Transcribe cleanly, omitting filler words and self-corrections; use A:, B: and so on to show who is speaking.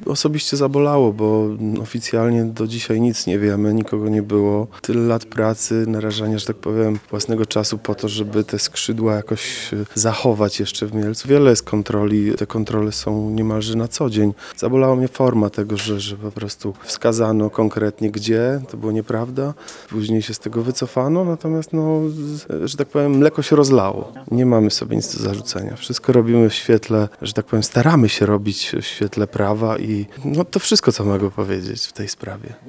A: osobiście zabolało, bo oficjalnie do dzisiaj nic nie wiemy, nikogo nie było. Tyle lat pracy, narażania, że tak powiem, własnego czasu po to, żeby te skrzydła jakoś zachować jeszcze w Mielcu. Wiele jest kontroli, te kontrole są niemalże na co dzień. Zabolała mnie forma tego, że po prostu wskazano konkretnie gdzie, to było nieprawda. Później się z tego wycofano, natomiast że tak powiem, mleko się rozlało. Nie mamy sobie nic do zarzucenia. Wszystko robimy w świetle, że tak powiem, staramy się robić w świetle prawa i to wszystko, co mogę powiedzieć w tej sprawie.